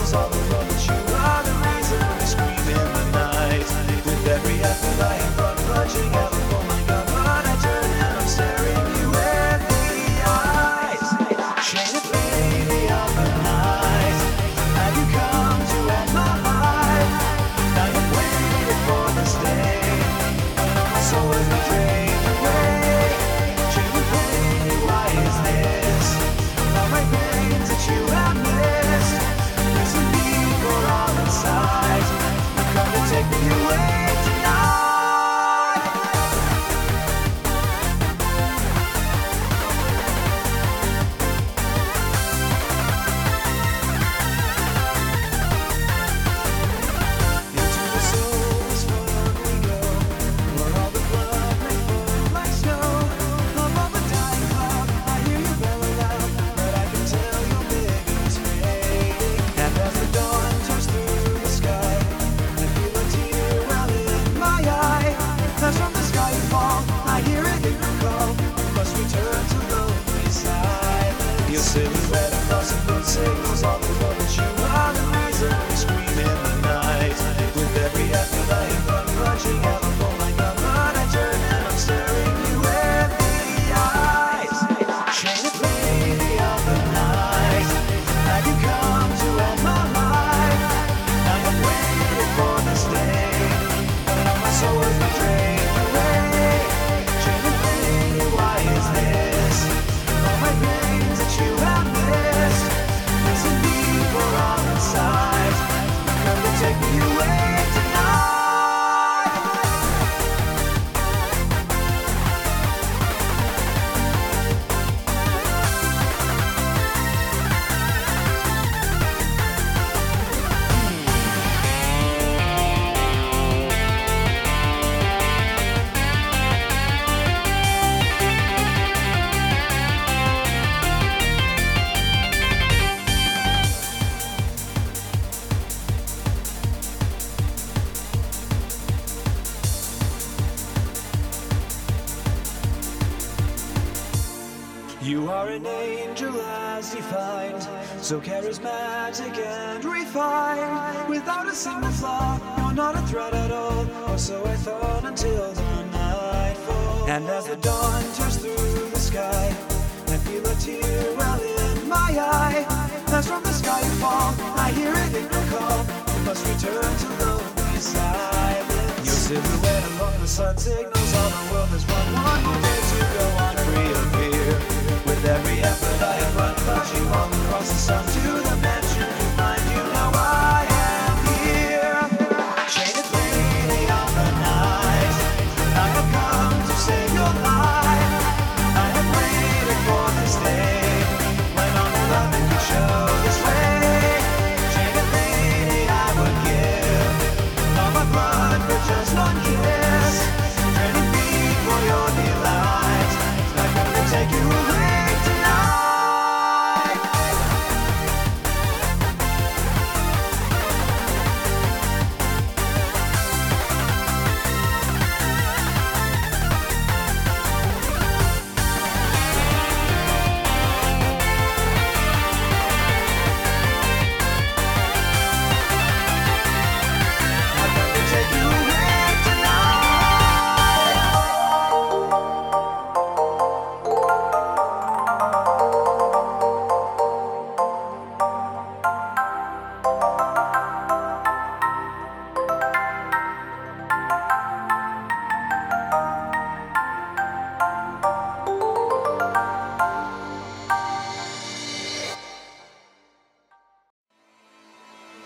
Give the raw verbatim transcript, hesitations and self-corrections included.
signals all the world that you are the reason we scream in the night. With every effort I am grudging out, oh my God, but I turn and I'm staring you in the eyes. Shaded lady of the night, have you come to end my life? I have waited for this day, my soul has been drained away. Shaded lady, why is this? All my pains that you have missed, there's a need for all inside. You've come to take me away tonight. Into the soul's fog we go, where all the blood may flow like snow. Of all the dying cloud, I hear you bellow loud, but I can tell your vision's fading. And as the dawn turns through the sky, I feel a tear well in my eye. As from the sky you fall, I hear a different call. You must return to lonely silence. Your silhouette across the moon signals all the world that you are the reason we scream in the night. With every effort I am grudging out, oh my God, but I turn and I'm staring you in the eyes. Shaded lady of the night, have you come to end my life? I have waited for this day, but now my soul has been drained away. Shaded lady, why is this? All my pains that you have missed, there's a need for all inside. Come to take me away tonight. You are an angel as defined, so charismatic and refined. Without a single flaw, you're not a threat at all, or so I thought until the nightfall. And as the dawn turns through the sky, I feel a tear well in my eye. As from the sky you fall, I hear a different call. You must return to lonely silence. Your silhouette along the sun signals all the world. There's one, one more day.